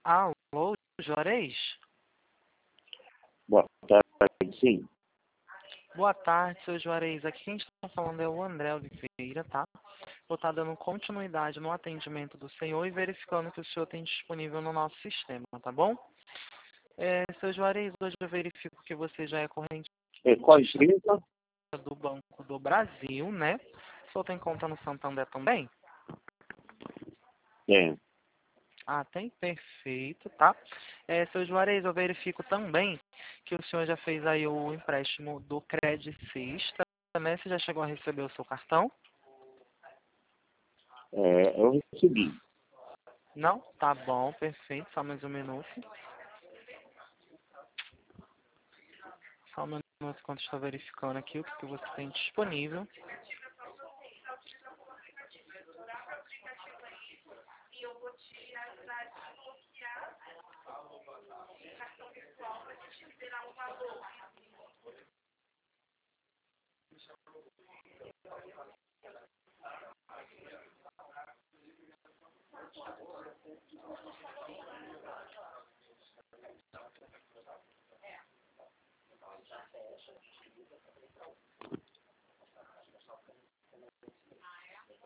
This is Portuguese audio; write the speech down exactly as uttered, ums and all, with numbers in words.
Alô, Juarez? Boa tarde, sim. Boa tarde, seu Juarez. Aqui quem está falando é o André Oliveira, tá? Vou estar dando continuidade no atendimento do senhor e verificando que o senhor tem disponível no nosso sistema, tá bom? É, seu Juarez, hoje eu verifico que você já é corrente É, qual empresa? do Banco do Brasil, né? O senhor tem conta no Santander também? É. Ah, tem? Perfeito, tá? É, seu Juarez, eu verifico também que o senhor já fez aí o empréstimo do Credit Sexta, né? Você já chegou a receber o seu cartão? É, eu recebi. Não? Tá bom, perfeito. Só mais um minuto. Só um minuto enquanto estou verificando aqui o que, que você tem disponível.